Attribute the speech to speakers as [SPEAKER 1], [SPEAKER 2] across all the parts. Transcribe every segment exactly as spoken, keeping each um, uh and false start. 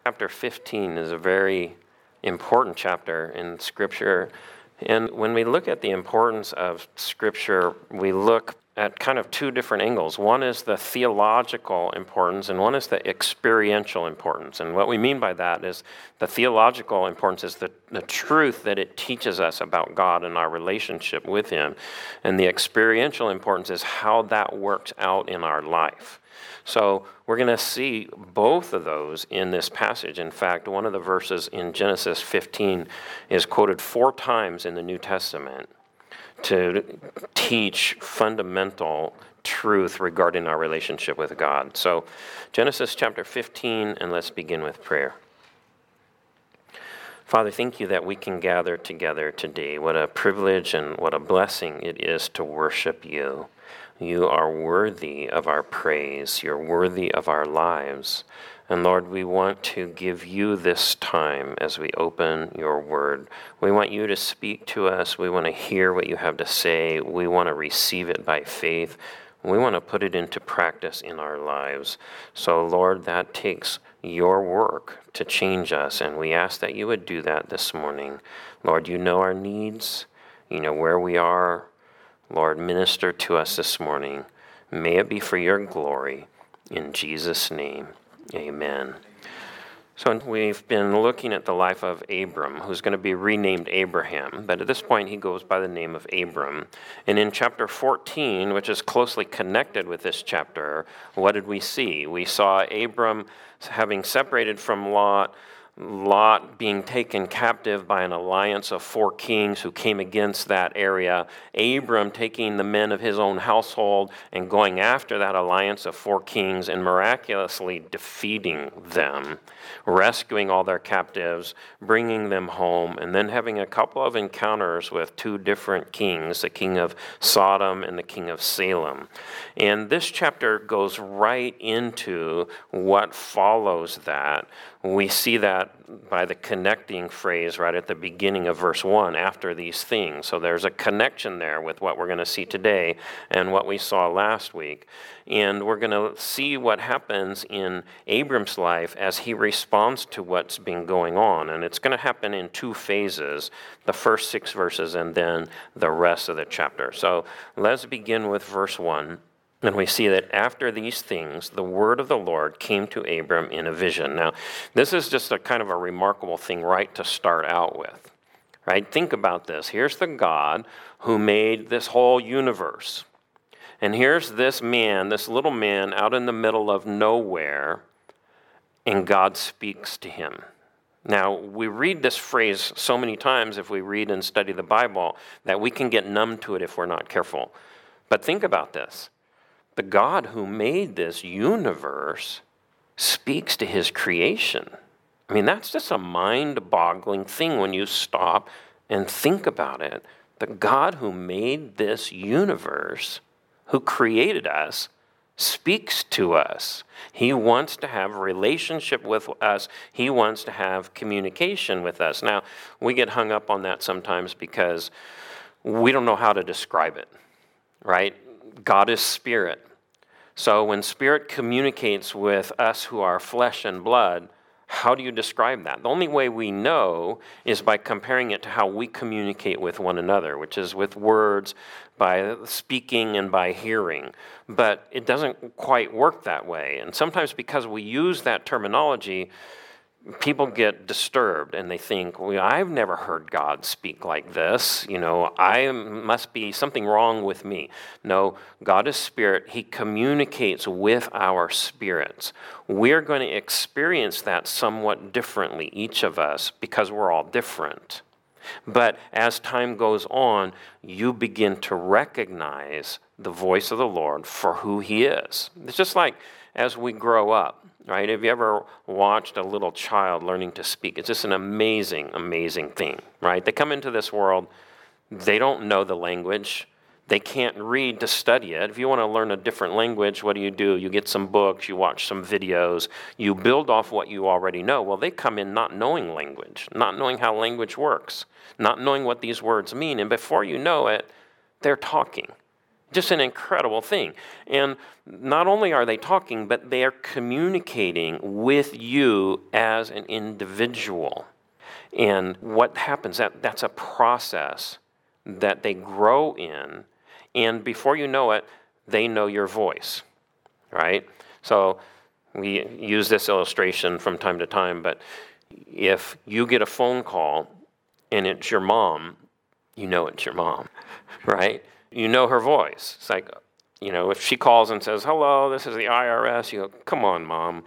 [SPEAKER 1] chapter fifteen is a very important chapter in Scripture. And when we look at the importance of Scripture, we look at kind of two different angles. One is the theological importance, and one is the experiential importance. And what we mean by that is the theological importance is the, the truth that it teaches us about God and our relationship with Him. And the experiential importance is how that works out in our life. So we're going to see both of those in this passage. In fact, one of the verses in Genesis fifteen is quoted four times in the New Testament to teach fundamental truth regarding our relationship with God. So Genesis chapter fifteen, and let's begin with prayer. Father, thank you that we can gather together today. What a privilege and what a blessing it is to worship you. You are worthy of our praise. You're worthy of our lives. And Lord, we want to give you this time as we open your word. We want you to speak to us. We want to hear what you have to say. We want to receive it by faith. We want to put it into practice in our lives. So Lord, that takes your work to change us. And we ask that you would do that this morning. Lord, you know our needs. You know where we are. Lord, minister to us this morning. May it be for your glory. In Jesus' name, amen. So we've been looking at the life of Abram, who's going to be renamed Abraham. But at this point, he goes by the name of Abram. And in chapter fourteen, which is closely connected with this chapter, what did we see? We saw Abram having separated from Lot, Lot being taken captive by an alliance of four kings who came against that area, Abram taking the men of his own household and going after that alliance of four kings and miraculously defeating them, rescuing all their captives, bringing them home, and then having a couple of encounters with two different kings, the king of Sodom and the king of Salem. And this chapter goes right into what follows that. We see that by the connecting phrase right at the beginning of verse one, after these things. So there's a connection there with what we're going to see today and what we saw last week. And we're going to see what happens in Abram's life as he responds to what's been going on. And it's going to happen in two phases, the first six verses and then the rest of the chapter. So let's begin with verse one. And we see that after these things, the word of the Lord came to Abram in a vision. Now, this is just a kind of a remarkable thing right to start out with, right? Think about this. Here's the God who made this whole universe. And here's this man, this little man out in the middle of nowhere, and God speaks to him. Now, we read this phrase so many times if we read and study the Bible that we can get numb to it if we're not careful. But think about this. The God who made this universe speaks to his creation. I mean, that's just a mind-boggling thing when you stop and think about it. The God who made this universe, who created us, speaks to us. He wants to have a relationship with us. He wants to have communication with us. Now, we get hung up on that sometimes because we don't know how to describe it, right? God is spirit. So when spirit communicates with us who are flesh and blood, how do you describe that? The only way we know is by comparing it to how we communicate with one another, which is with words, by speaking and by hearing. But it doesn't quite work that way. And sometimes because we use that terminology, people get disturbed and they think, well, I've never heard God speak like this. You know, I must be something wrong with me. No, God is spirit. He communicates with our spirits. We're going to experience that somewhat differently, each of us, because we're all different. But as time goes on, you begin to recognize the voice of the Lord for who he is. It's just like as we grow up. Right? Have you ever watched a little child learning to speak? It's just an amazing, amazing thing, right? They come into this world, they don't know the language, they can't read to study it. If you want to learn a different language, what do you do? You get some books, you watch some videos, you build off what you already know. Well, they come in not knowing language, not knowing how language works, not knowing what these words mean, and before you know it, they're talking. Just an incredible thing. And not only are they talking, but they are communicating with you as an individual. And what happens, that, that's a process that they grow in. And before you know it, they know your voice, right? So we use this illustration from time to time, but if you get a phone call and it's your mom, you know it's your mom, right? You know her voice. It's like, you know, if she calls and says, hello, this is the I R S, you go, come on, Mom.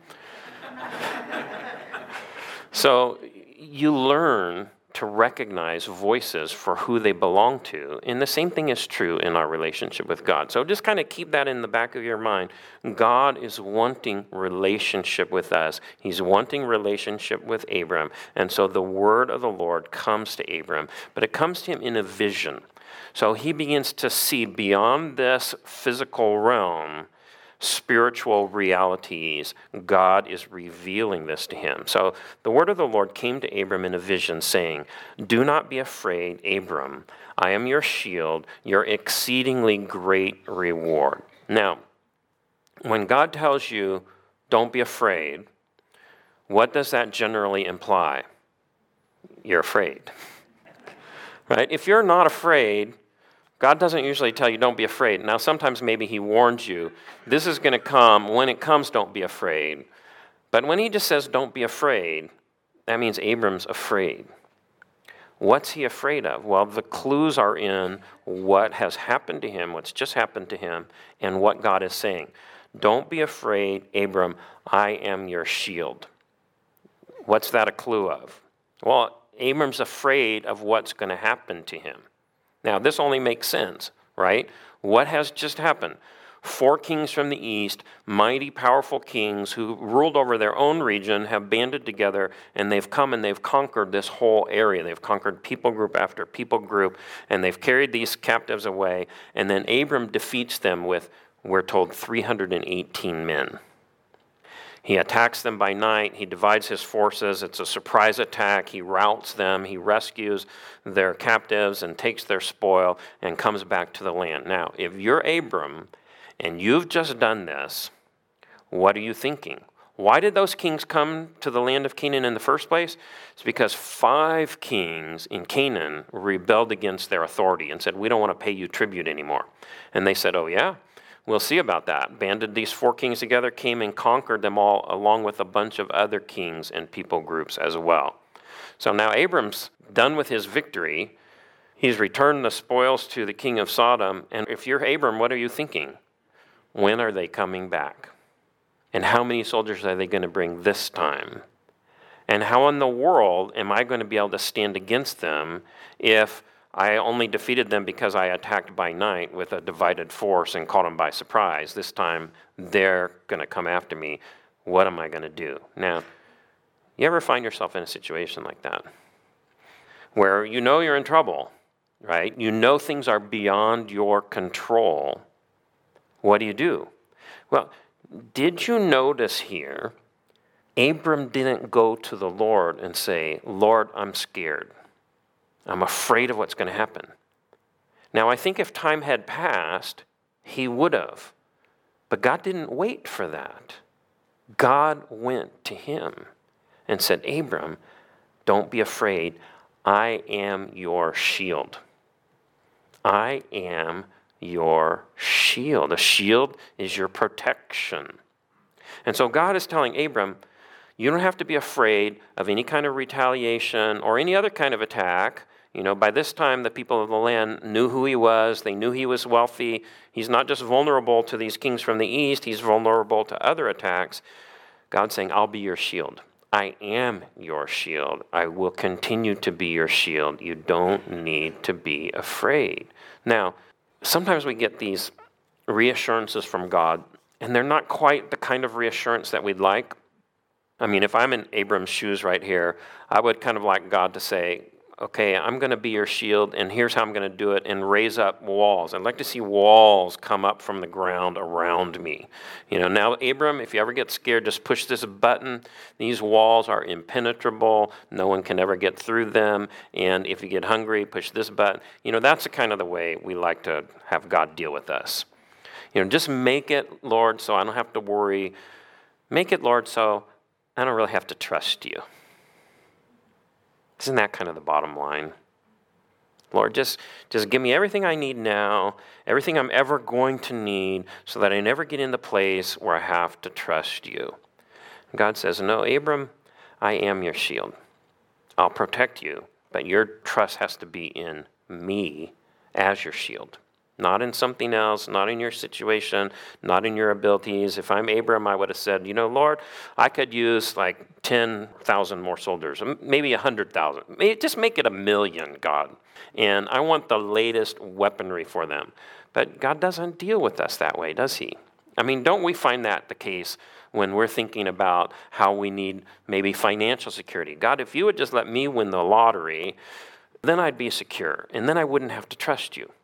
[SPEAKER 1] So you learn to recognize voices for who they belong to. And the same thing is true in our relationship with God. So just kind of keep that in the back of your mind. God is wanting relationship with us. He's wanting relationship with Abram. And so the word of the Lord comes to Abram, but it comes to him in a vision. So he begins to see beyond this physical realm spiritual realities. God is revealing this to him. So the word of the Lord came to Abram in a vision, saying, do not be afraid, Abram. I am your shield, your exceedingly great reward. Now, when God tells you, don't be afraid, what does that generally imply? You're afraid. Right? If you're not afraid, God doesn't usually tell you, don't be afraid. Now, sometimes maybe he warns you, this is going to come. When it comes, don't be afraid. But when he just says, don't be afraid, that means Abram's afraid. What's he afraid of? Well, the clues are in what has happened to him, what's just happened to him, and what God is saying. Don't be afraid, Abram, I am your shield. What's that a clue of? Well, Abram's afraid of what's going to happen to him. Now, this only makes sense, right? What has just happened? Four kings from the east, mighty, powerful kings who ruled over their own region, have banded together, and they've come and they've conquered this whole area. They've conquered people group after people group, and they've carried these captives away. And then Abram defeats them with, we're told, three hundred eighteen men. He attacks them by night. He divides his forces. It's a surprise attack. He routs them. He rescues their captives and takes their spoil and comes back to the land. Now, if you're Abram and you've just done this, what are you thinking? Why did those kings come to the land of Canaan in the first place? It's because five kings in Canaan rebelled against their authority and said, we don't want to pay you tribute anymore. And they said, oh yeah? We'll see about that. Banded these four kings together, came and conquered them all, along with a bunch of other kings and people groups as well. So now Abram's done with his victory. He's returned the spoils to the king of Sodom. And if you're Abram, what are you thinking? When are they coming back? And how many soldiers are they going to bring this time? And how in the world am I going to be able to stand against them if I only defeated them because I attacked by night with a divided force and caught them by surprise? This time, they're going to come after me. What am I going to do? Now, you ever find yourself in a situation like that? Where you know you're in trouble, right? You know things are beyond your control. What do you do? Well, did you notice here, Abram didn't go to the Lord and say, Lord, I'm scared. I'm afraid of what's going to happen. Now, I think if time had passed, he would have. But God didn't wait for that. God went to him and said, Abram, don't be afraid. I am your shield. I am your shield. A shield is your protection. And so God is telling Abram, you don't have to be afraid of any kind of retaliation or any other kind of attack. You know, by this time, the people of the land knew who he was. They knew he was wealthy. He's not just vulnerable to these kings from the east. He's vulnerable to other attacks. God's saying, I'll be your shield. I am your shield. I will continue to be your shield. You don't need to be afraid. Now, sometimes we get these reassurances from God, and they're not quite the kind of reassurance that we'd like. I mean, if I'm in Abram's shoes right here, I would kind of like God to say, okay, I'm going to be your shield, and here's how I'm going to do it, and raise up walls. I'd like to see walls come up from the ground around me. You know, now, Abram, if you ever get scared, just push this button. These walls are impenetrable. No one can ever get through them. And if you get hungry, push this button. You know, that's the kind of the way we like to have God deal with us. You know, just make it, Lord, so I don't have to worry. Make it, Lord, so I don't really have to trust you. Isn't that kind of the bottom line? Lord, just, just give me everything I need now, everything I'm ever going to need, so that I never get in the place where I have to trust you. And God says, no, Abram, I am your shield. I'll protect you, but your trust has to be in me as your shield. Not in something else, not in your situation, not in your abilities. If I'm Abram, I would have said, you know, Lord, I could use like ten thousand more soldiers, maybe one hundred thousand. Just make it a million, God. And I want the latest weaponry for them. But God doesn't deal with us that way, does he? I mean, don't we find that the case when we're thinking about how we need maybe financial security? God, if you would just let me win the lottery, then I'd be secure, and then I wouldn't have to trust you.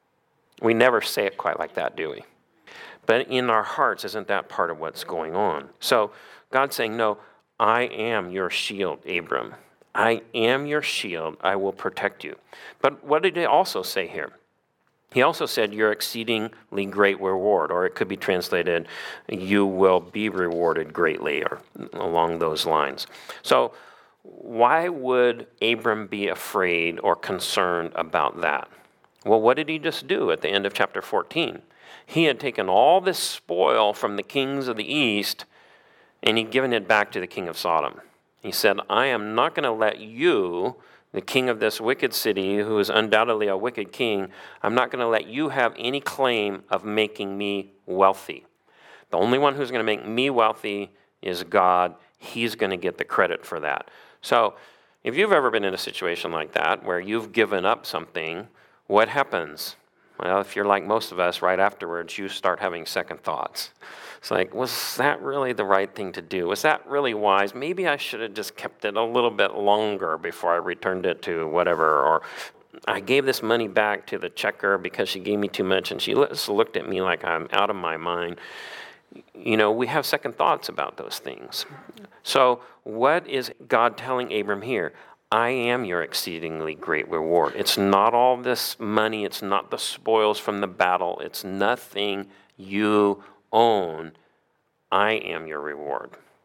[SPEAKER 1] We never say it quite like that, do we? But in our hearts, isn't that part of what's going on? So God's saying, no, I am your shield, Abram. I am your shield. I will protect you. But what did he also say here? He also said, your exceedingly great reward, or it could be translated, you will be rewarded greatly, or along those lines. So why would Abram be afraid or concerned about that? Well, what did he just do at the end of chapter fourteen? He had taken all this spoil from the kings of the east, and he'd given it back to the king of Sodom. He said, I am not going to let you, the king of this wicked city, who is undoubtedly a wicked king, I'm not going to let you have any claim of making me wealthy. The only one who's going to make me wealthy is God. He's going to get the credit for that. So if you've ever been in a situation like that, where you've given up something, what happens? Well, if you're like most of us, right afterwards, you start having second thoughts. It's like, was that really the right thing to do? Was that really wise? Maybe I should have just kept it a little bit longer before I returned it to whatever. Or I gave this money back to the checker because she gave me too much, and she just looked at me like I'm out of my mind. You know, we have second thoughts about those things. So what is God telling Abram here? I am your exceedingly great reward. It's not all this money. It's not the spoils from the battle. It's nothing you own. I am your reward.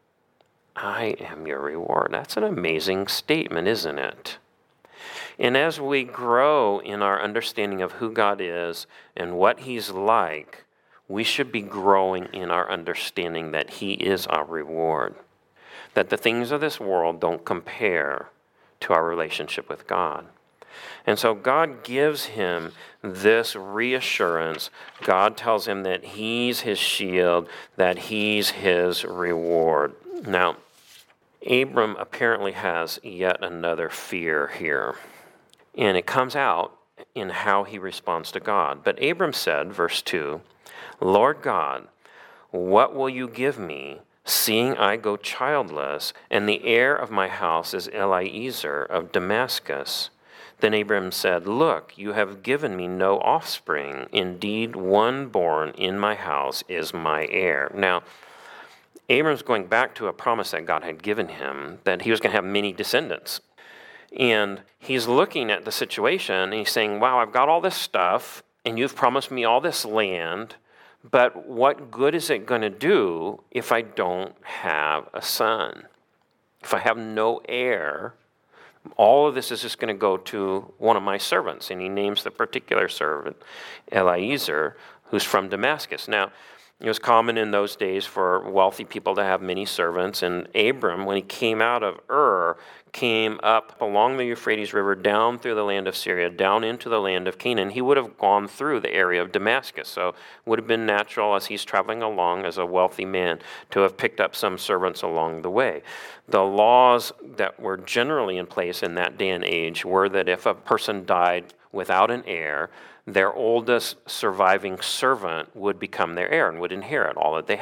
[SPEAKER 1] I am your reward. That's an amazing statement, isn't it? And as we grow in our understanding of who God is and what he's like, we should be growing in our understanding that he is our reward. That the things of this world don't compare to our relationship with God. And so God gives him this reassurance. God tells him that he's his shield, that he's his reward. Now, Abram apparently has yet another fear here. And it comes out in how he responds to God. But Abram said, verse two, Lord God, what will you give me, seeing I go childless, and the heir of my house is Eliezer of Damascus? Then Abram said, Look, you have given me no offspring. Indeed, one born in my house is my heir. Now, Abram's going back to a promise that God had given him, that he was going to have many descendants. And he's looking at the situation, and he's saying, wow, I've got all this stuff, and you've promised me all this land, but what good is it going to do if I don't have a son? If I have no heir, all of this is just going to go to one of my servants. And he names the particular servant, Eliezer, who's from Damascus. Now, it was common in those days for wealthy people to have many servants. And Abram, when he came out of Ur, came up along the Euphrates River, down through the land of Syria, down into the land of Canaan. He would have gone through the area of Damascus. So it would have been natural, as he's traveling along as a wealthy man, to have picked up some servants along the way. The laws that were generally in place in that day and age were that if a person died without an heir, their oldest surviving servant would become their heir and would inherit all that they had.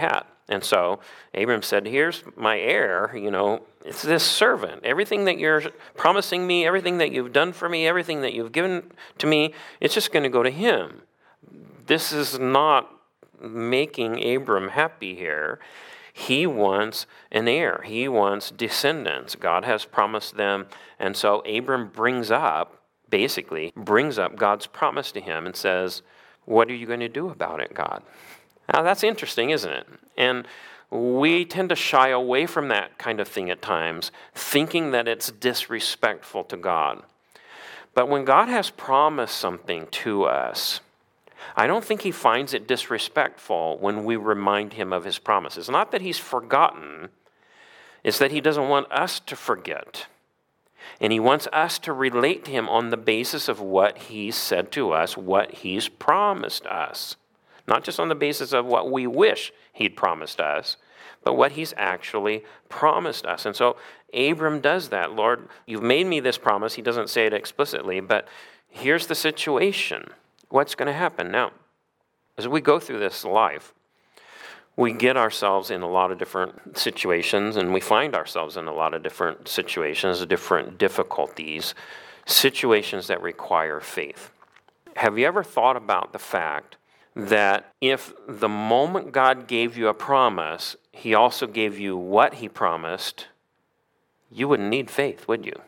[SPEAKER 1] And so Abram said, here's my heir, you know, it's this servant. Everything that you're promising me, everything that you've done for me, everything that you've given to me, it's just going to go to him. This is not making Abram happy here. He wants an heir. He wants descendants. God has promised them. And so Abram brings up, basically, brings up God's promise to him and says, what are you going to do about it, God? Now, that's interesting, isn't it? And we tend to shy away from that kind of thing at times, thinking that it's disrespectful to God. But when God has promised something to us, I don't think he finds it disrespectful when we remind him of his promises. Not that he's forgotten, it's that he doesn't want us to forget. And he wants us to relate to him on the basis of what he's said to us, what he's promised us. Not just on the basis of what we wish he'd promised us, but what he's actually promised us. And so Abram does that. Lord, you've made me this promise. He doesn't say it explicitly, but here's the situation. What's going to happen? Now, as we go through this life, we get ourselves in a lot of different situations, and we find ourselves in a lot of different situations, different difficulties, situations that require faith. Have you ever thought about the fact that if the moment God gave you a promise, he also gave you what he promised, you wouldn't need faith, would you?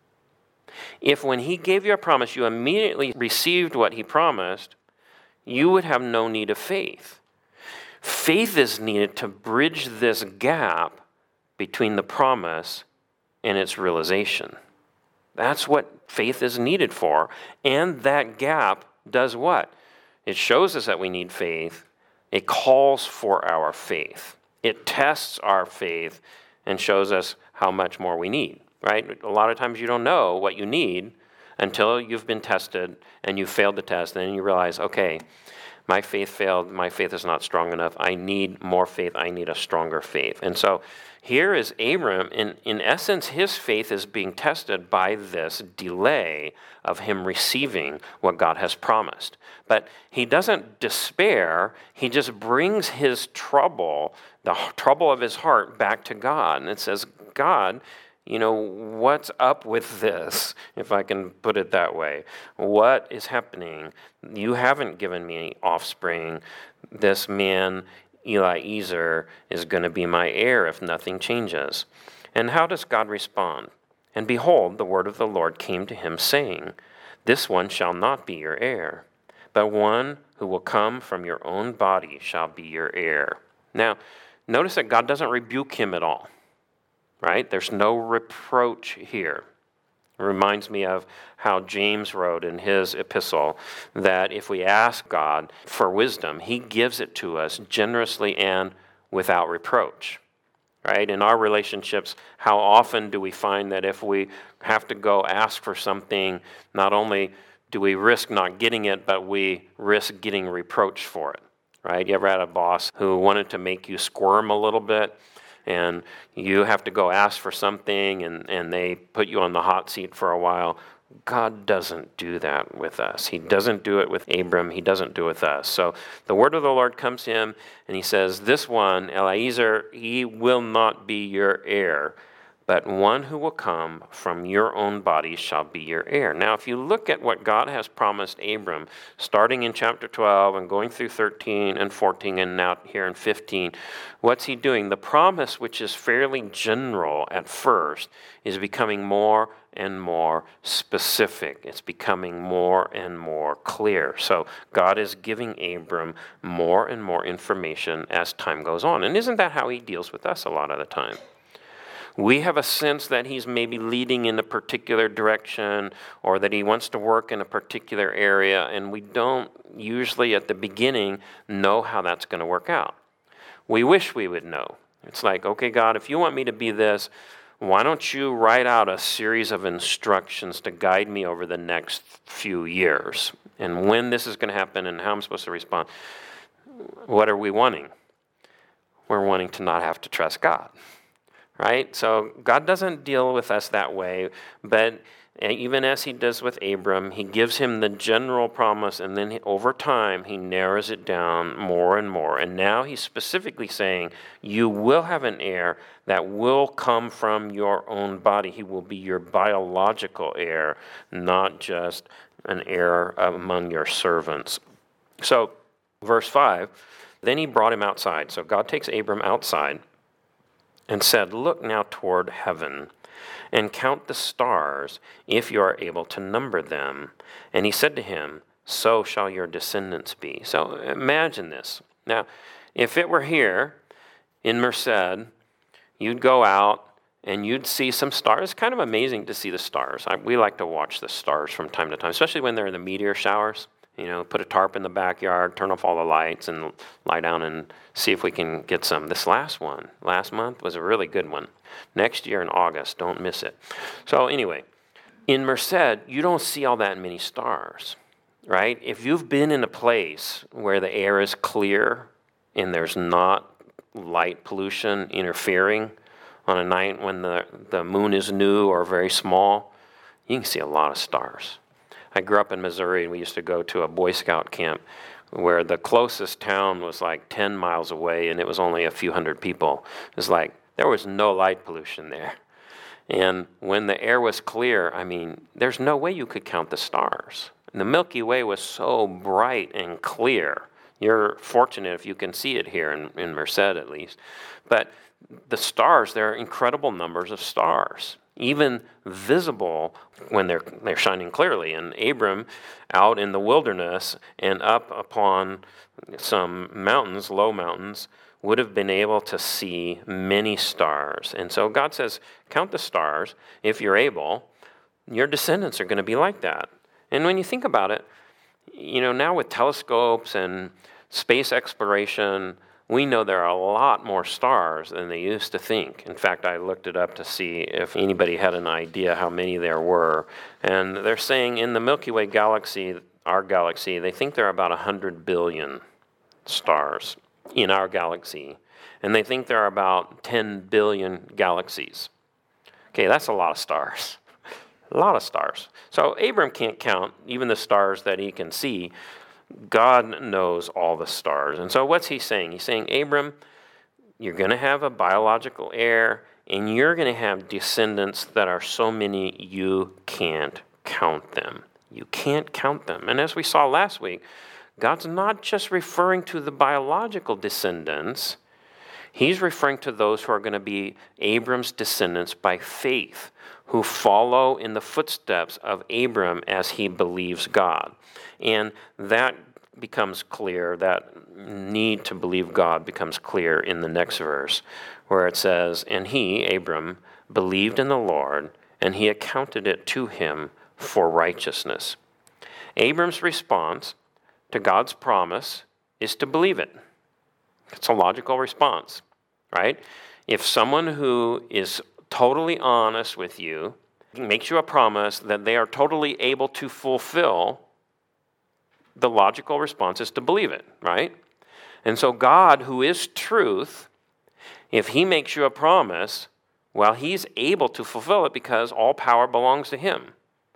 [SPEAKER 1] If when he gave you a promise, you immediately received what he promised, you would have no need of faith. Faith is needed to bridge this gap between the promise and its realization. That's what faith is needed for. And that gap does what? It shows us that we need faith. It calls for our faith. It tests our faith and shows us how much more we need, right? A lot of times you don't know what you need until you've been tested and you failed the test. And then you realize, okay, my faith failed. My faith is not strong enough. I need more faith. I need a stronger faith. And so here is Abram. In, in essence, his faith is being tested by this delay of him receiving what God has promised. But he doesn't despair. He just brings his trouble, the trouble of his heart, back to God. And it says, God, you know, what's up with this, if I can put it that way? What is happening? You haven't given me offspring. This man, Eliezer, is going to be my heir if nothing changes. And how does God respond? And behold, the word of the Lord came to him, saying, this one shall not be your heir, but one who will come from your own body shall be your heir. Now, notice that God doesn't rebuke him at all. Right? There's no reproach here. It reminds me of how James wrote in his epistle that if we ask God for wisdom, he gives it to us generously and without reproach. Right? In our relationships, how often do we find that if we have to go ask for something, not only do we risk not getting it, but we risk getting reproached for it? Right? You ever had a boss who wanted to make you squirm a little bit? And you have to go ask for something, and, and they put you on the hot seat for a while. God doesn't do that with us. He doesn't do it with Abram. He doesn't do it with us. So the word of the Lord comes to him, and he says, this one, Eliezer, he will not be your heir, but one who will come from your own body shall be your heir. Now, if you look at what God has promised Abram, starting in chapter twelve and going through thirteen and fourteen and now here in fifteen, what's he doing? The promise, which is fairly general at first, is becoming more and more specific. It's becoming more and more clear. So God is giving Abram more and more information as time goes on. And isn't that how he deals with us a lot of the time? We have a sense that he's maybe leading in a particular direction or that he wants to work in a particular area, and we don't usually at the beginning know how that's going to work out. We wish we would know. It's like, okay, God, if you want me to be this, why don't you write out a series of instructions to guide me over the next few years? And when this is going to happen and how I'm supposed to respond. What are we wanting? We're wanting to not have to trust God. right? So God doesn't deal with us that way, but even as he does with Abram, he gives him the general promise, and then he, over time, he narrows it down more and more. And now he's specifically saying, you will have an heir that will come from your own body. He will be your biological heir, not just an heir among your servants. So, verse five, then he brought him outside. So God takes Abram outside and said, look now toward heaven and count the stars, if you are able to number them. And he said to him, so shall your descendants be. So imagine this. Now, if it were here in Merced, you'd go out and you'd see some stars. It's kind of amazing to see the stars. I, we like to watch the stars from time to time, especially when they're in the meteor showers. You know, put a tarp in the backyard, turn off all the lights, and lie down and see if we can get some. This last one, last month, was a really good one. Next year in August, don't miss it. So anyway, in Merced, you don't see all that many stars, right? If you've been in a place where the air is clear and there's not light pollution interfering on a night when the, the moon is new or very small, you can see a lot of stars. I grew up in Missouri, and we used to go to a Boy Scout camp where the closest town was like ten miles away, and it was only a few hundred people. It was like there was no light pollution there. And when the air was clear, I mean, there's no way you could count the stars. And the Milky Way was so bright and clear. You're fortunate if you can see it here in, in Merced at least. But the stars, there are incredible numbers of stars, even visible when they're they're shining clearly. And Abram, out in the wilderness and up upon some mountains, low mountains, would have been able to see many stars. And so God says, count the stars if you're able. Your descendants are going to be like that. And when you think about it, you know, now with telescopes and space exploration, we know there are a lot more stars than they used to think. In fact, I looked it up to see if anybody had an idea how many there were. And they're saying in the Milky Way galaxy, our galaxy, they think there are about one hundred billion stars in our galaxy. And they think there are about ten billion galaxies. Okay, that's a lot of stars. A lot of stars. So Abram can't count even the stars that he can see. God knows all the stars. And so what's he saying? He's saying, Abram, you're going to have a biological heir, and you're going to have descendants that are so many you can't count them. You can't count them. And as we saw last week, God's not just referring to the biological descendants. He's referring to those who are going to be Abram's descendants by faith, who follow in the footsteps of Abram as he believes God. And that becomes clear, that need to believe God becomes clear in the next verse, where it says, and he, Abram, believed in the Lord, and he accounted it to him for righteousness. Abram's response to God's promise is to believe it. It's a logical response, right? If someone who is totally honest with you makes you a promise that they are totally able to fulfill, the logical response is to believe it, right? And so God, who is truth, if he makes you a promise, well, he's able to fulfill it because all power belongs to him.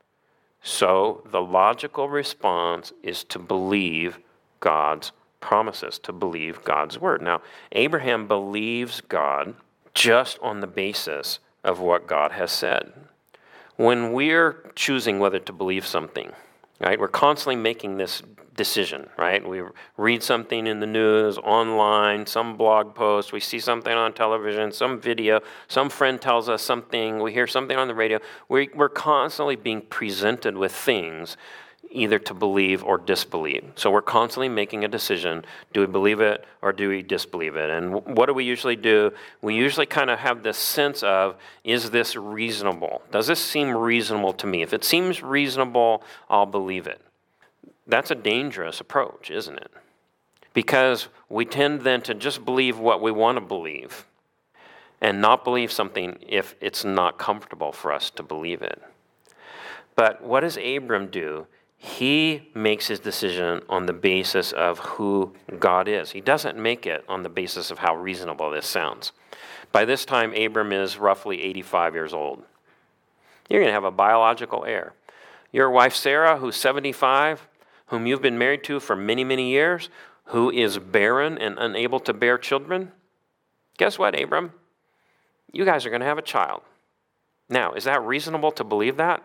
[SPEAKER 1] So the logical response is to believe God's promises, to believe God's word. Now, Abraham believes God just on the basis of what God has said. When we're choosing whether to believe something, right, we're constantly making this decision, right? We read something in the news, online, some blog post, we see something on television, some video, some friend tells us something, we hear something on the radio. We, we're constantly being presented with things either to believe or disbelieve. So we're constantly making a decision. Do we believe it or do we disbelieve it? And what do we usually do? We usually kind of have this sense of, is this reasonable? Does this seem reasonable to me? If it seems reasonable, I'll believe it. That's a dangerous approach, isn't it? Because we tend then to just believe what we want to believe and not believe something if it's not comfortable for us to believe it. But what does Abram do? He makes his decision on the basis of who God is. He doesn't make it on the basis of how reasonable this sounds. By this time, Abram is roughly eighty-five years old. You're going to have a biological heir. Your wife, Sarah, who's seventy-five, whom you've been married to for many, many years, who is barren and unable to bear children, guess what, Abram? You guys are going to have a child. Now, is that reasonable to believe that?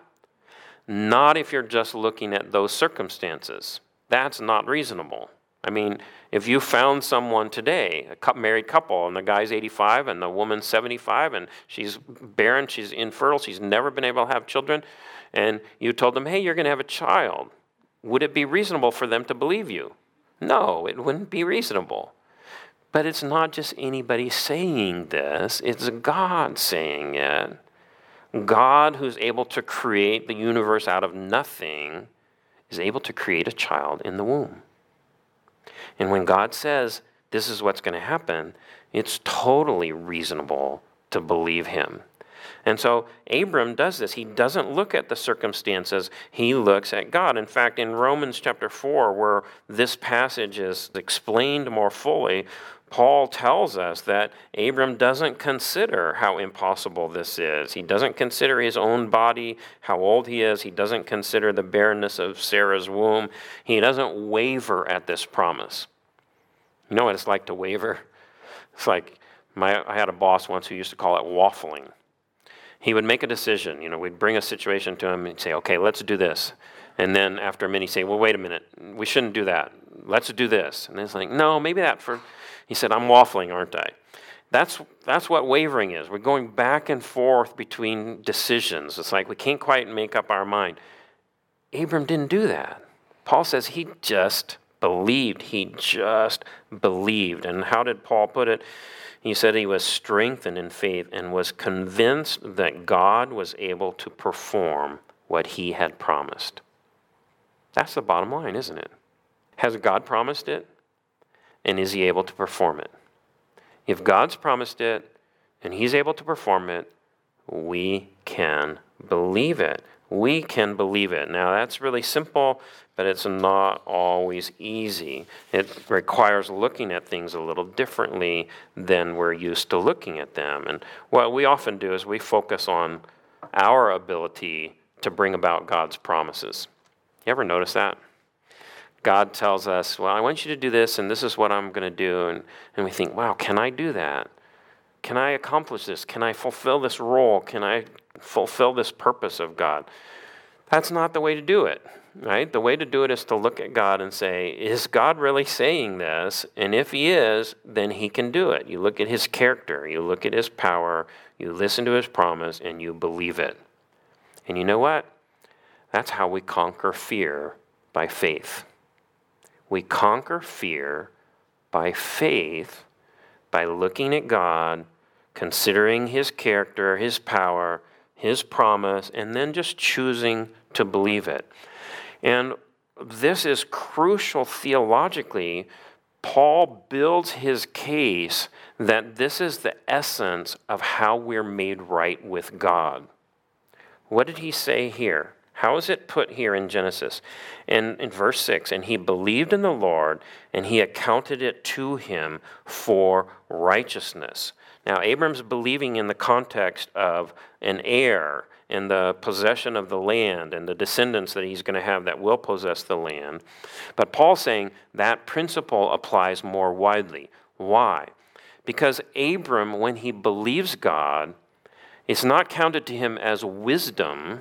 [SPEAKER 1] Not if you're just looking at those circumstances. That's not reasonable. I mean, if you found someone today, a married couple, and the guy's eighty-five and the woman's seventy-five, and she's barren, she's infertile, she's never been able to have children, and you told them, hey, you're going to have a child, would it be reasonable for them to believe you? No, it wouldn't be reasonable. But it's not just anybody saying this, it's God saying it. God, who's able to create the universe out of nothing, is able to create a child in the womb. And when God says this is what's going to happen, it's totally reasonable to believe him. And so Abram does this. He doesn't look at the circumstances. He looks at God. In fact, in Romans chapter four, where this passage is explained more fully, Paul tells us that Abram doesn't consider how impossible this is. He doesn't consider his own body, how old he is. He doesn't consider the barrenness of Sarah's womb. He doesn't waver at this promise. You know what it's like to waver? It's like, my, I had a boss once who used to call it waffling. He would make a decision. You know, we'd bring a situation to him and say, okay, let's do this. And then after a minute, he'd say, well, wait a minute. We shouldn't do that. Let's do this. And it's like, no, maybe that for... He said, I'm waffling, aren't I? That's that's what wavering is. We're going back and forth between decisions. It's like we can't quite make up our mind. Abram didn't do that. Paul says he just believed. He just believed. And how did Paul put it? He said he was strengthened in faith and was convinced that God was able to perform what he had promised. That's the bottom line, isn't it? Has God promised it? And is he able to perform it? If God's promised it and he's able to perform it, we can believe it. We can believe it. Now, that's really simple, but it's not always easy. It requires looking at things a little differently than we're used to looking at them. And what we often do is we focus on our ability to bring about God's promises. You ever notice that? God tells us, well, I want you to do this, and this is what I'm going to do. And, and we think, wow, can I do that? Can I accomplish this? Can I fulfill this role? Can I fulfill this purpose of God? That's not the way to do it, right? The way to do it is to look at God and say, is God really saying this? And if he is, then he can do it. You look at his character, you look at his power, you listen to his promise, and you believe it. And you know what? That's how we conquer fear, by faith. We conquer fear by faith, by looking at God, considering his character, his power, his promise, and then just choosing to believe it. And this is crucial theologically. Paul builds his case that this is the essence of how we're made right with God. What did he say here? How is it put here in Genesis? In, in verse six, and he believed in the Lord, and he accounted it to him for righteousness. Now, Abram's believing in the context of an heir and the possession of the land and the descendants that he's going to have that will possess the land. But Paul's saying that principle applies more widely. Why? Because Abram, when he believes God, it's not counted to him as wisdom.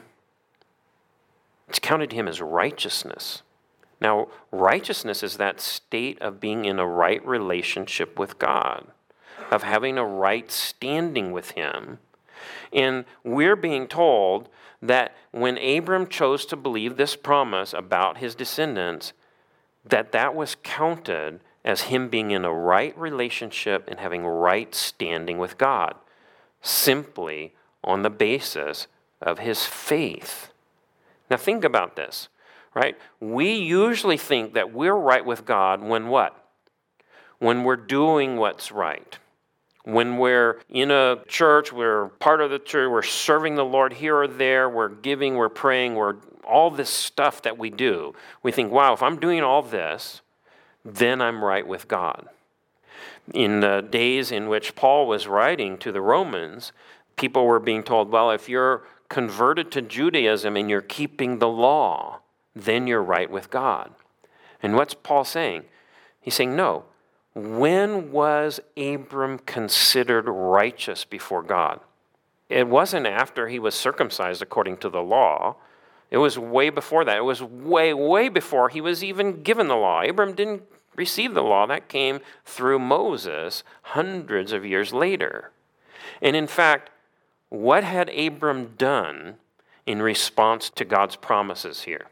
[SPEAKER 1] It's counted to him as righteousness. Now, righteousness is that state of being in a right relationship with God, of having a right standing with him. And we're being told that when Abram chose to believe this promise about his descendants, that that was counted as him being in a right relationship and having right standing with God, simply on the basis of his faith. Now think about this, right? We usually think that we're right with God when what? When we're doing what's right. When we're in a church, we're part of the church, we're serving the Lord here or there, we're giving, we're praying, we're all this stuff that we do. We think, wow, if I'm doing all this, then I'm right with God. In the days in which Paul was writing to the Romans, people were being told, well, if you're converted to Judaism and you're keeping the law, then you're right with God. And what's Paul saying? He's saying, no. When was Abram considered righteous before God? It wasn't after he was circumcised according to the law. It was way before that. It was way, way before he was even given the law. Abram didn't receive the law. That came through Moses hundreds of years later. And in fact, what had Abram done in response to God's promises here?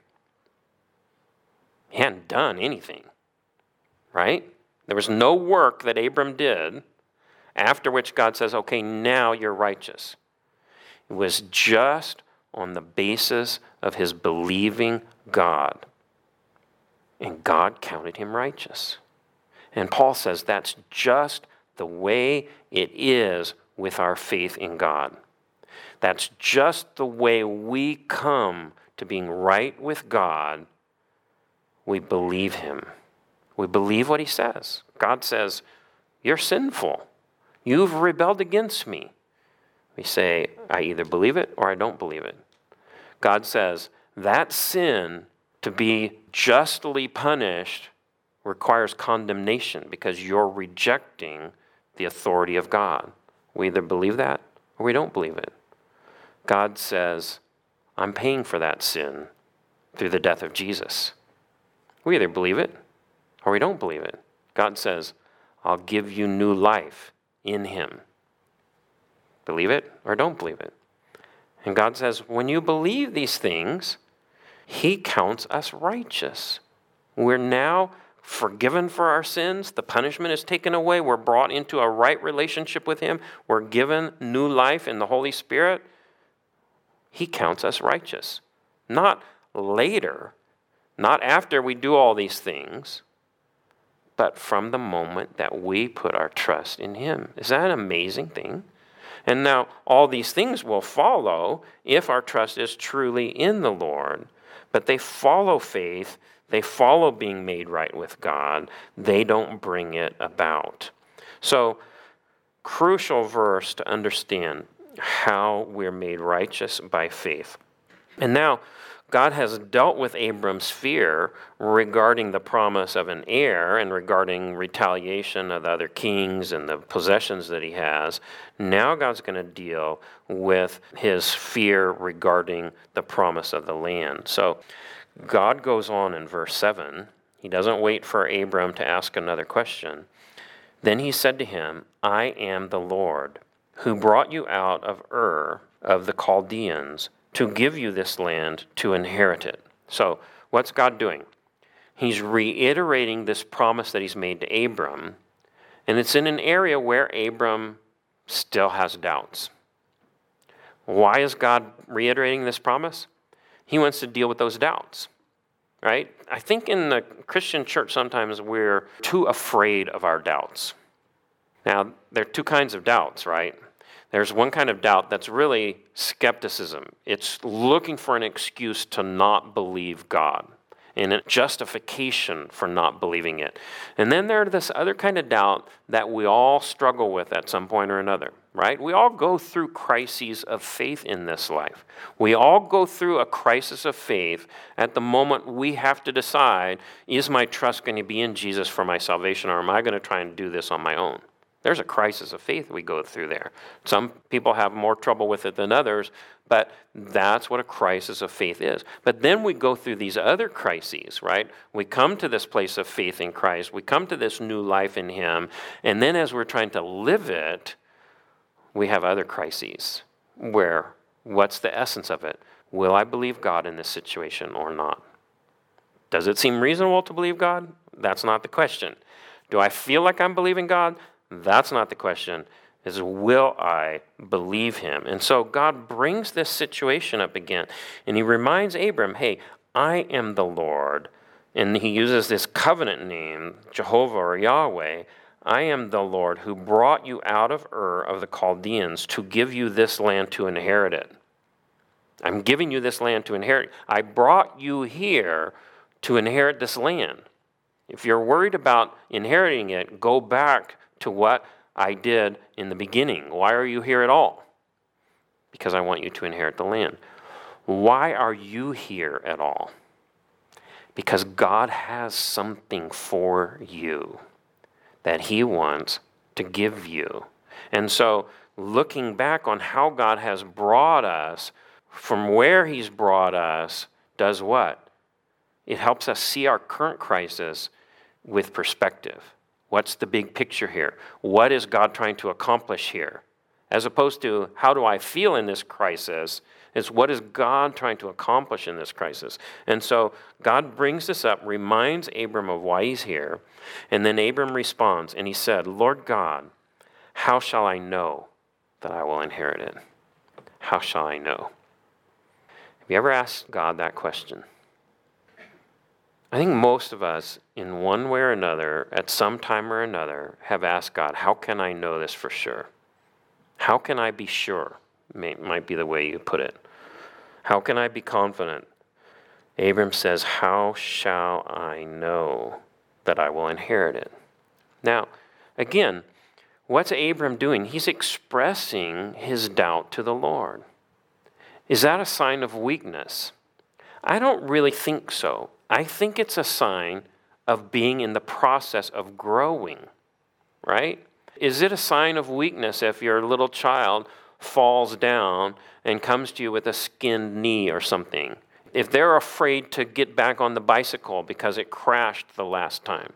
[SPEAKER 1] He hadn't done anything, right? There was no work that Abram did after which God says, okay, now you're righteous. It was just on the basis of his believing God. And God counted him righteous. And Paul says that's just the way it is with our faith in God. That's just the way we come to being right with God. We believe him. We believe what he says. God says, you're sinful. You've rebelled against me. We say, I either believe it or I don't believe it. God says, that sin to be justly punished requires condemnation because you're rejecting the authority of God. We either believe that or we don't believe it. God says, I'm paying for that sin through the death of Jesus. We either believe it or we don't believe it. God says, I'll give you new life in him. Believe it or don't believe it. And God says, when you believe these things, he counts us righteous. We're now forgiven for our sins. The punishment is taken away. We're brought into a right relationship with him. We're given new life in the Holy Spirit. He counts us righteous. Not later, not after we do all these things, but from the moment that we put our trust in him. Is that an amazing thing? And now all these things will follow if our trust is truly in the Lord, but they follow faith. They follow being made right with God. They don't bring it about. So, crucial verse to understand how we're made righteous by faith. And now, God has dealt with Abram's fear regarding the promise of an heir and regarding retaliation of the other kings and the possessions that he has. Now God's going to deal with his fear regarding the promise of the land. So God goes on in verse seven. He doesn't wait for Abram to ask another question. Then he said to him, I am the Lord who brought you out of Ur of the Chaldeans to give you this land to inherit it. So what's God doing? He's reiterating this promise that he's made to Abram, and it's in an area where Abram still has doubts. Why is God reiterating this promise? He wants to deal with those doubts, right? I think in the Christian church sometimes we're too afraid of our doubts. Now, there are two kinds of doubts, right? There's one kind of doubt that's really skepticism. It's looking for an excuse to not believe God and a justification for not believing it. And then there's this other kind of doubt that we all struggle with at some point or another, right? We all go through crises of faith in this life. We all go through a crisis of faith at the moment we have to decide, is my trust going to be in Jesus for my salvation, or am I going to try and do this on my own? There's a crisis of faith we go through there. Some people have more trouble with it than others, but that's what a crisis of faith is. But then we go through these other crises, right? We come to this place of faith in Christ. We come to this new life in him. And then as we're trying to live it, we have other crises where what's the essence of it? Will I believe God in this situation or not? Does it seem reasonable to believe God? That's not the question. Do I feel like I'm believing God? That's not the question. Is will I believe him? And so God brings this situation up again. And he reminds Abram, hey, I am the Lord. And he uses this covenant name, Jehovah or Yahweh. I am the Lord who brought you out of Ur of the Chaldeans to give you this land to inherit it. I'm giving you this land to inherit. I brought you here to inherit this land. If you're worried about inheriting it, go back to what I did in the beginning. Why are you here at all? Because I want you to inherit the land. Why are you here at all? Because God has something for you that he wants to give you. And so looking back on how God has brought us, from where he's brought us, does what? It helps us see our current crisis with perspective. What's the big picture here? What is God trying to accomplish here? As opposed to, how do I feel in this crisis? It's what is God trying to accomplish in this crisis? And so God brings this up, reminds Abram of why he's here, and then Abram responds, and he said, Lord God, how shall I know that I will inherit it? How shall I know? Have you ever asked God that question? I think most of us, in one way or another, at some time or another, have asked God, how can I know this for sure? How can I be sure? May, might be the way you put it. How can I be confident? Abram says, how shall I know that I will inherit it? Now, again, what's Abram doing? He's expressing his doubt to the Lord. Is that a sign of weakness? I don't really think so. I think it's a sign of being in the process of growing, right? Is it a sign of weakness if your little child falls down and comes to you with a skinned knee or something? If they're afraid to get back on the bicycle because it crashed the last time?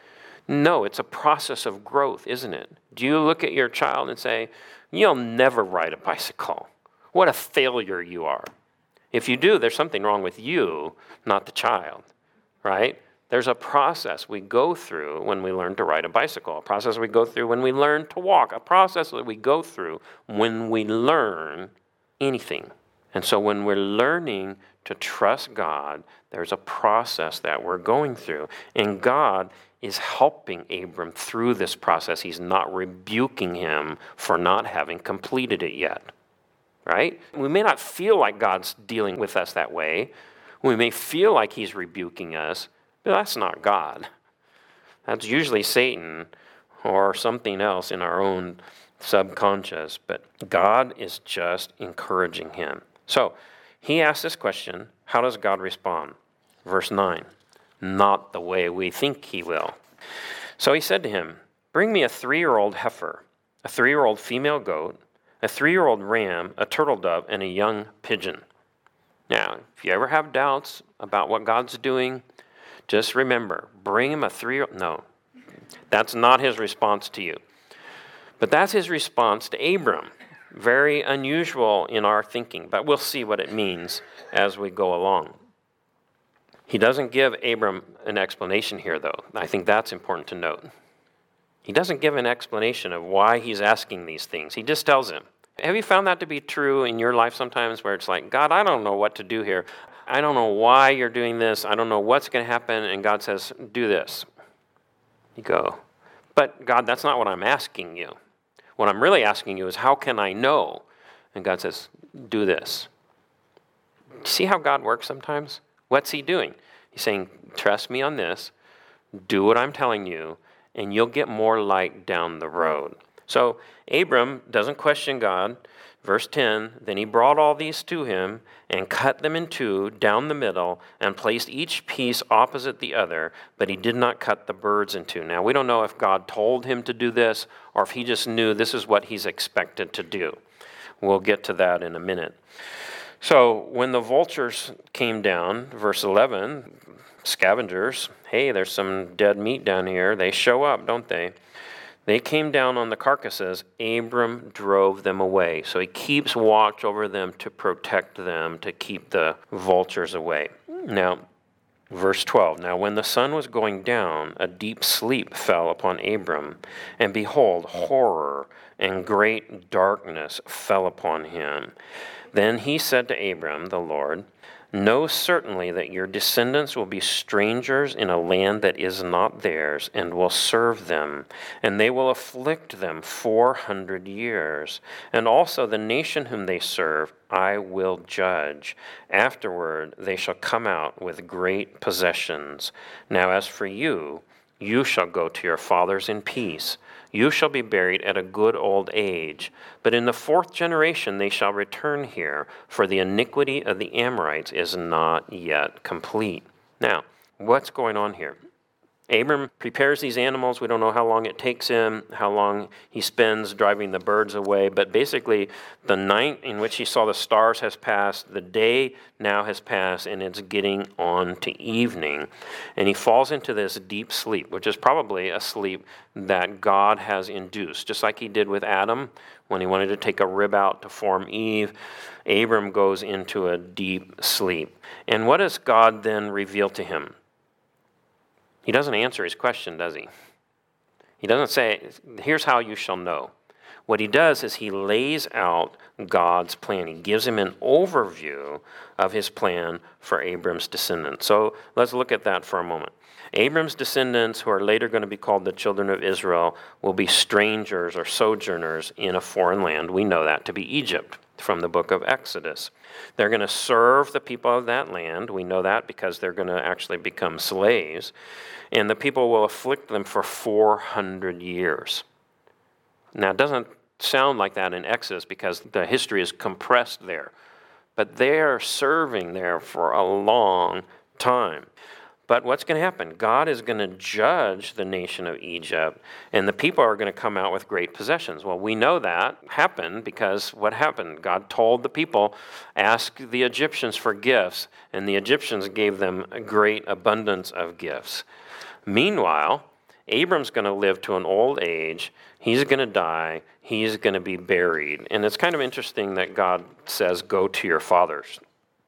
[SPEAKER 1] No, it's a process of growth, isn't it? Do you look at your child and say, you'll never ride a bicycle? What a failure you are. If you do, there's something wrong with you, not the child, right? There's a process we go through when we learn to ride a bicycle, a process we go through when we learn to walk, a process that we go through when we learn anything. And so when we're learning to trust God, there's a process that we're going through. And God is helping Abram through this process. He's not rebuking him for not having completed it yet. Right? We may not feel like God's dealing with us that way. We may feel like he's rebuking us, but that's not God. That's usually Satan or something else in our own subconscious, but God is just encouraging him. So he asks this question, how does God respond? Verse nine, not the way we think he will. So he said to him, bring me a three-year-old heifer, a three-year-old female goat, a three-year-old ram, a turtle dove, and a young pigeon. Now, if you ever have doubts about what God's doing, just remember, bring him a three-year-old. No, that's not his response to you. But that's his response to Abram. Very unusual in our thinking, but we'll see what it means as we go along. He doesn't give Abram an explanation here, though. I think that's important to note. He doesn't give an explanation of why he's asking these things. He just tells him. Have you found that to be true in your life sometimes where it's like, God, I don't know what to do here. I don't know why you're doing this. I don't know what's going to happen. And God says, do this. You go, but God, that's not what I'm asking you. What I'm really asking you is, how can I know? And God says, do this. See how God works sometimes? What's he doing? He's saying, trust me on this. Do what I'm telling you. And you'll get more light down the road. So Abram doesn't question God. Verse ten, then he brought all these to him and cut them in two down the middle and placed each piece opposite the other, but he did not cut the birds in two. Now, we don't know if God told him to do this or if he just knew this is what he's expected to do. We'll get to that in a minute. So when the vultures came down, verse eleven, scavengers, hey, there's some dead meat down here. They show up, don't they? They came down on the carcasses. Abram drove them away. So he keeps watch over them to protect them, to keep the vultures away. Now, verse twelve, now when the sun was going down, a deep sleep fell upon Abram, and behold, horror and great darkness fell upon him. Then he said to Abram, the Lord, know certainly that your descendants will be strangers in a land that is not theirs, and will serve them, and they will afflict them four hundred years. And also the nation whom they serve I will judge. Afterward they shall come out with great possessions. Now as for you, you shall go to your fathers in peace. You shall be buried at a good old age. But in the fourth generation they shall return here, for the iniquity of the Amorites is not yet complete. Now, what's going on here? Abram prepares these animals. We don't know how long it takes him, how long he spends driving the birds away. But basically, the night in which he saw the stars has passed. The day now has passed, and it's getting on to evening. And he falls into this deep sleep, which is probably a sleep that God has induced, just like he did with Adam when he wanted to take a rib out to form Eve. Abram goes into a deep sleep. And what does God then reveal to him? He doesn't answer his question, does he? He doesn't say, here's how you shall know. What he does is he lays out God's plan. He gives him an overview of his plan for Abram's descendants. So let's look at that for a moment. Abram's descendants, who are later going to be called the children of Israel, will be strangers or sojourners in a foreign land. We know that to be Egypt from the book of Exodus. They're going to serve the people of that land. We know that because they're going to actually become slaves. And the people will afflict them for four hundred years. Now, it doesn't sound like that in Exodus because the history is compressed there. But they're serving there for a long time. But what's going to happen? God is going to judge the nation of Egypt, and the people are going to come out with great possessions. Well, we know that happened because what happened? God told the people, ask the Egyptians for gifts, and the Egyptians gave them a great abundance of gifts. Meanwhile, Abram's going to live to an old age. He's going to die. He's going to be buried. And it's kind of interesting that God says, go to your fathers.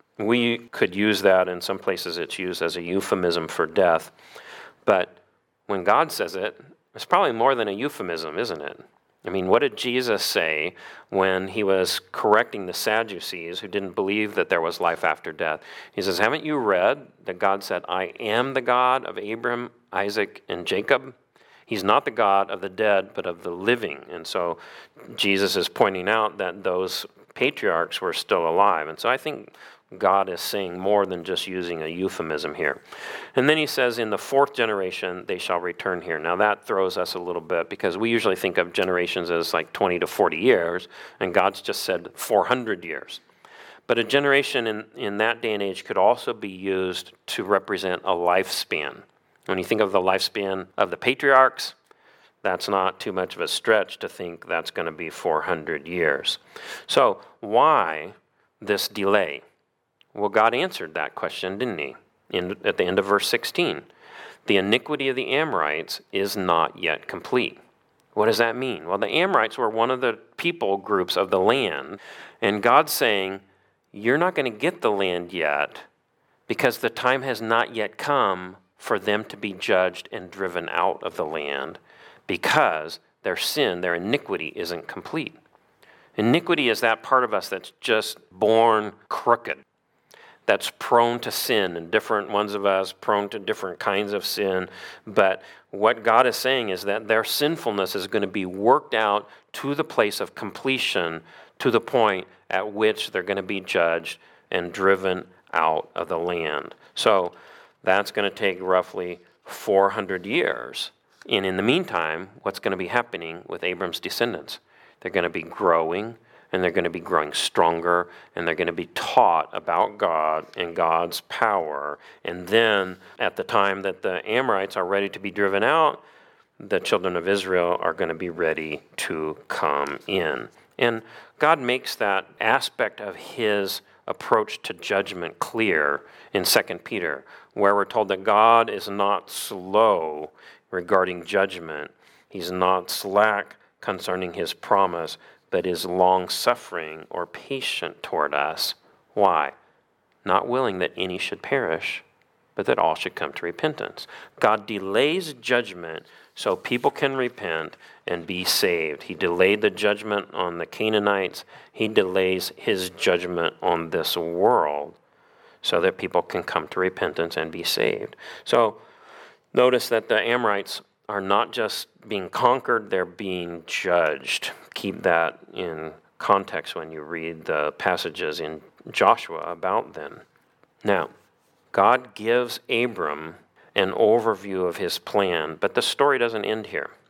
[SPEAKER 1] We could use that. In some places it's used as a euphemism for death. But when God says it, it's probably more than a euphemism, isn't it? I mean, what did Jesus say when he was correcting the Sadducees who didn't believe that there was life after death? He says, haven't you read that God said, I am the God of Abraham, Isaac, and Jacob? He's not the God of the dead, but of the living. And so Jesus is pointing out that those patriarchs were still alive. And so I think God is saying more than just using a euphemism here. And then he says, in the fourth generation, they shall return here. Now that throws us a little bit because we usually think of generations as like twenty to forty years, and God's just said four hundred years. But a generation in, in that day and age could also be used to represent a lifespan. When you think of the lifespan of the patriarchs, that's not too much of a stretch to think that's going to be four hundred years. So why this delay? Well, God answered that question, didn't he? In, at the end of verse sixteen. The iniquity of the Amorites is not yet complete. What does that mean? Well, the Amorites were one of the people groups of the land, and God's saying, you're not going to get the land yet because the time has not yet come for them to be judged and driven out of the land because their sin, their iniquity isn't complete. Iniquity is that part of us that's just born crooked, that's prone to sin, and different ones of us prone to different kinds of sin. But what God is saying is that their sinfulness is going to be worked out to the place of completion, to the point at which they're going to be judged and driven out of the land. So that's going to take roughly four hundred years. And in the meantime, what's going to be happening with Abram's descendants? They're going to be growing, and they're going to be growing stronger, and they're going to be taught about God and God's power. And then at the time that the Amorites are ready to be driven out, the children of Israel are going to be ready to come in. And God makes that aspect of his approach to judgment clear in Second Peter, where we're told that God is not slow regarding judgment. He's not slack concerning his promise, but is long-suffering or patient toward us. Why? Not willing that any should perish, but that all should come to repentance. God delays judgment so people can repent and be saved. He delayed the judgment on the Canaanites. He delays his judgment on this world so that people can come to repentance and be saved. So notice that the Amorites are not just being conquered, they're being judged. Keep that in context when you read the passages in Joshua about them. Now, God gives Abram an overview of his plan, but the story doesn't end here.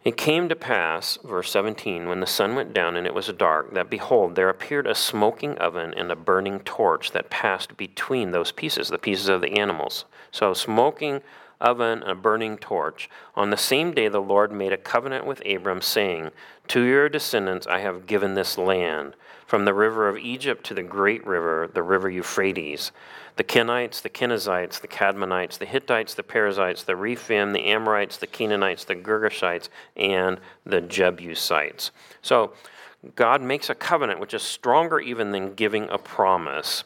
[SPEAKER 1] It came to pass, verse seventeen, when the sun went down and it was dark, that behold, there appeared a smoking oven and a burning torch that passed between those pieces, the pieces of the animals. So smoking oven and a burning torch. On the same day the Lord made a covenant with Abram, saying, to your descendants I have given this land, from the river of Egypt to the great river, the river Euphrates, the Kenites, the Kenizzites, the Cadmonites, the Hittites, the Perizzites, the Rephaim, the Amorites, the Canaanites, the Girgashites, and the Jebusites. So God makes a covenant which is stronger even than giving a promise.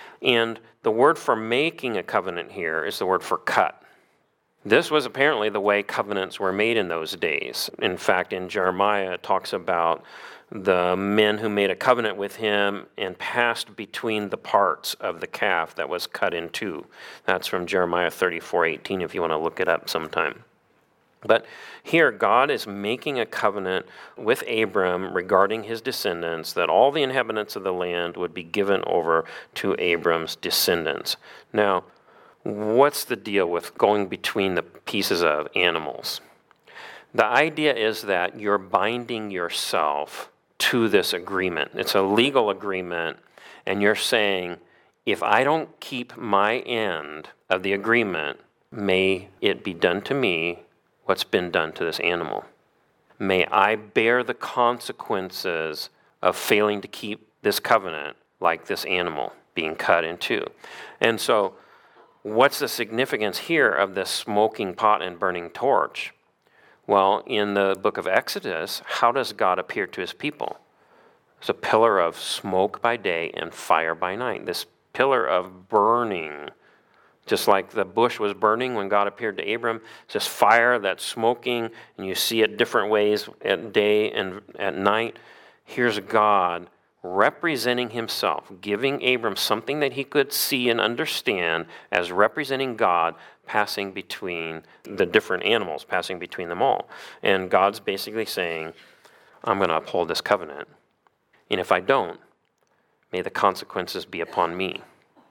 [SPEAKER 1] And the word for making a covenant here is the word for cut. This was apparently the way covenants were made in those days. In fact, in Jeremiah, it talks about the men who made a covenant with him and passed between the parts of the calf that was cut in two. That's from Jeremiah thirty-four eighteen, if you want to look it up sometime. But here, God is making a covenant with Abram regarding his descendants, that all the inhabitants of the land would be given over to Abram's descendants. Now, what's the deal with going between the pieces of animals? The idea is that you're binding yourself to this agreement. It's a legal agreement, and you're saying, if I don't keep my end of the agreement, may it be done to me what's been done to this animal. May I bear the consequences of failing to keep this covenant like this animal being cut in two. And so, what's the significance here of this smoking pot and burning torch? Well, in the book of Exodus, how does God appear to his people? It's a pillar of smoke by day and fire by night. This pillar of burning, just like the bush was burning when God appeared to Abram, it's this fire that's smoking, and you see it different ways at day and at night. Here's God representing himself, giving Abram something that he could see and understand as representing God, passing between the different animals, passing between them all. And God's basically saying, I'm going to uphold this covenant. And if I don't, may the consequences be upon me.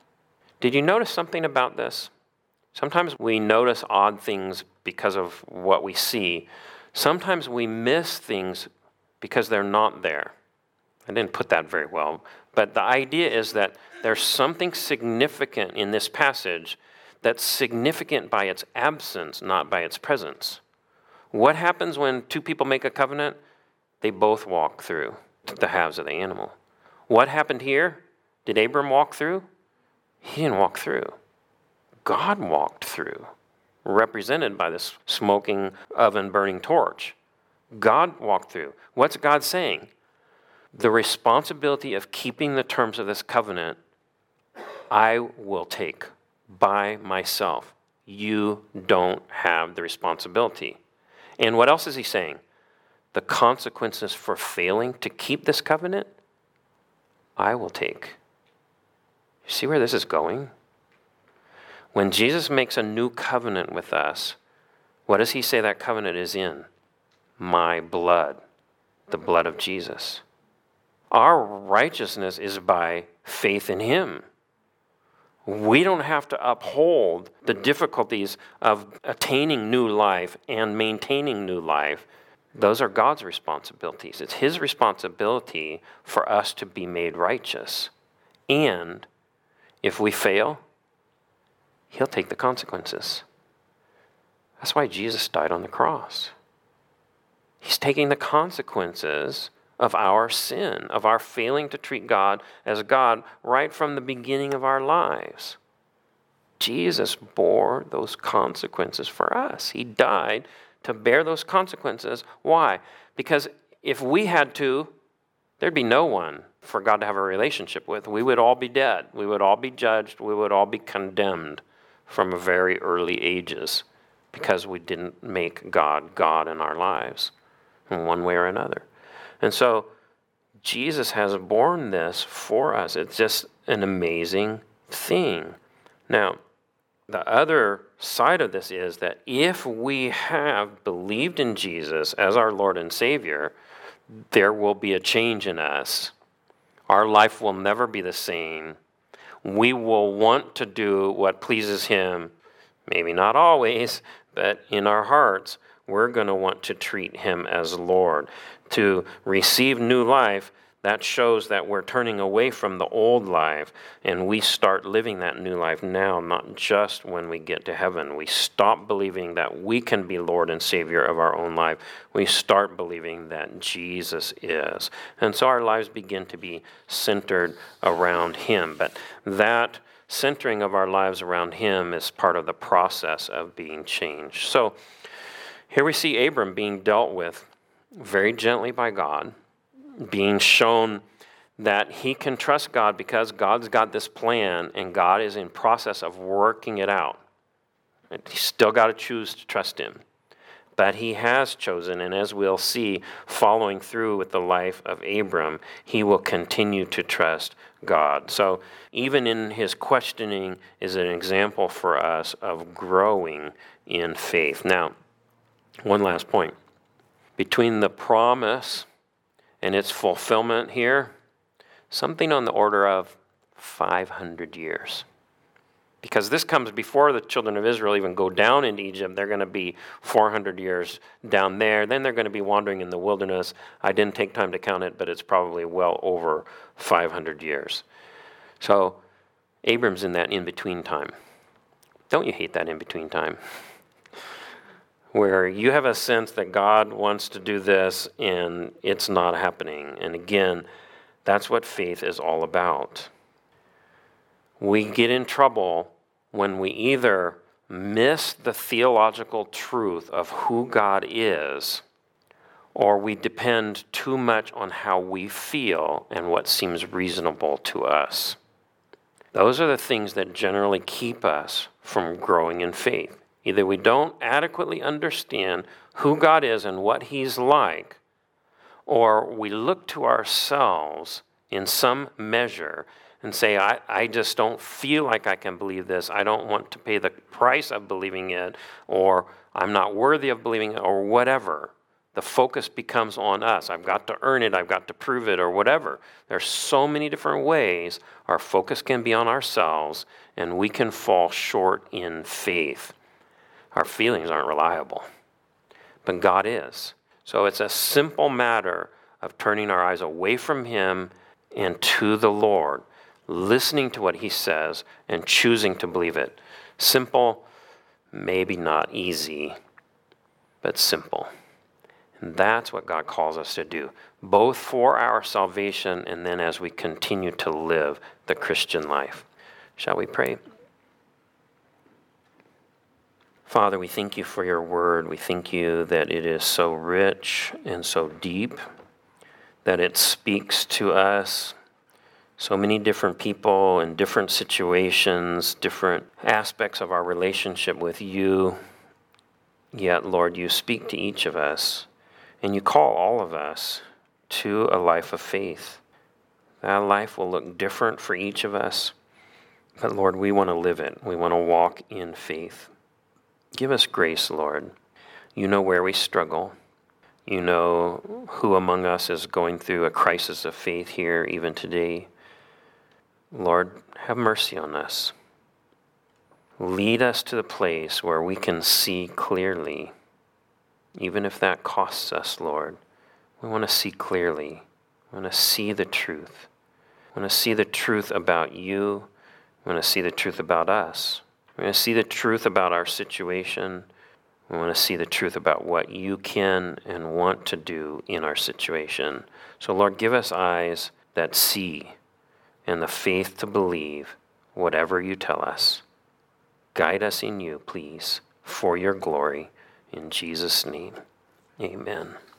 [SPEAKER 1] Did you notice something about this? Sometimes we notice odd things because of what we see. Sometimes we miss things because they're not there. I didn't put that very well, but the idea is that there's something significant in this passage that's significant by its absence, not by its presence. What happens when two people make a covenant? They both walk through the halves of the animal. What happened here? Did Abram walk through? He didn't walk through. God walked through, represented by this smoking oven burning torch. God walked through. What's God saying? The responsibility of keeping the terms of this covenant, I will take by myself. You don't have the responsibility. And what else is he saying? The consequences for failing to keep this covenant, I will take. You see where this is going? When Jesus makes a new covenant with us, what does he say that covenant is in? My blood, the blood of Jesus. Our righteousness is by faith in him. We don't have to uphold the difficulties of attaining new life and maintaining new life. Those are God's responsibilities. It's his responsibility for us to be made righteous. And if we fail, he'll take the consequences. That's why Jesus died on the cross. He's taking the consequences of our sin, of our failing to treat God as God right from the beginning of our lives. Jesus bore those consequences for us. He died to bear those consequences. Why? Because if we had to, there'd be no one for God to have a relationship with. We would all be dead. We would all be judged. We would all be condemned from very early ages because we didn't make God God in our lives in one way or another. And so Jesus has borne this for us. It's just an amazing thing. Now, the other side of this is that if we have believed in Jesus as our Lord and Savior, there will be a change in us. Our life will never be the same. We will want to do what pleases him, maybe not always, but in our hearts, we're going to want to treat him as Lord. To receive new life, that shows that we're turning away from the old life, and we start living that new life now, not just when we get to heaven. We stop believing that we can be Lord and Savior of our own life. We start believing that Jesus is. And so our lives begin to be centered around him. But that centering of our lives around him is part of the process of being changed. So here we see Abram being dealt with very gently by God, being shown that he can trust God because God's got this plan and God is in process of working it out. He's still got to choose to trust him. But he has chosen, and as we'll see, following through with the life of Abram, he will continue to trust God. So even in his questioning is an example for us of growing in faith. Now, one last point. Between the promise and its fulfillment here, something on the order of five hundred years. Because this comes before the children of Israel even go down into Egypt. They're going to be four hundred years down there. Then they're going to be wandering in the wilderness. I didn't take time to count it, but it's probably well over five hundred years. So Abram's in that in-between time. Don't you hate that in-between time? Where you have a sense that God wants to do this and it's not happening. And again, that's what faith is all about. We get in trouble when we either miss the theological truth of who God is, or we depend too much on how we feel and what seems reasonable to us. Those are the things that generally keep us from growing in faith. Either we don't adequately understand who God is and what he's like, or we look to ourselves in some measure and say, I, I just don't feel like I can believe this. I don't want to pay the price of believing it, or I'm not worthy of believing it, or whatever. The focus becomes on us. I've got to earn it. I've got to prove it, or whatever. There's so many different ways our focus can be on ourselves, and we can fall short in faith. Our feelings aren't reliable, but God is. So it's a simple matter of turning our eyes away from him and to the Lord, listening to what he says and choosing to believe it. Simple, maybe not easy, but simple. And that's what God calls us to do, both for our salvation and then as we continue to live the Christian life. Shall we pray? Father, we thank you for your word. We thank you that it is so rich and so deep, that it speaks to us, so many different people in different situations, different aspects of our relationship with you. Yet, Lord, you speak to each of us, and you call all of us to a life of faith. That life will look different for each of us, but Lord, we want to live it. We want to walk in faith. Give us grace, Lord. You know where we struggle. You know who among us is going through a crisis of faith here even today. Lord, have mercy on us. Lead us to the place where we can see clearly, even if that costs us, Lord. We want to see clearly. We want to see the truth. We want to see the truth about you. We want to see the truth about us. We want to see the truth about our situation. We want to see the truth about what you can and want to do in our situation. So, Lord, give us eyes that see and the faith to believe whatever you tell us. Guide us in you, please, for your glory. In Jesus' name, amen.